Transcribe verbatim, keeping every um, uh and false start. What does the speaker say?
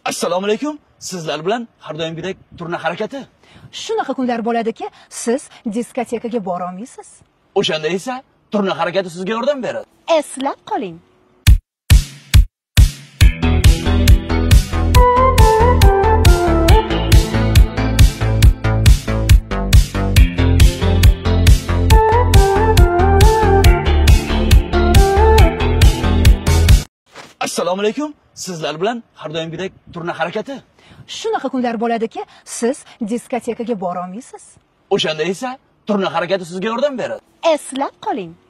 Assalomu alaykum. Sizlar bilan har doimgidek turna harakati. Shunaqa kunlar bo'ladiki, siz diskotekaga bora olmaysiz. O'shanda esa turna harakati sizga yordam beradi. Eslab qoling. Assalomu alaykum. Sizlar bilan har doimgidek turna harakati. Shunaqa kunlar bo'ladiki, siz diskotekaga bora olmaysiz. O'shanda esa turna harakati sizga yordam beradi. Eslab qoling.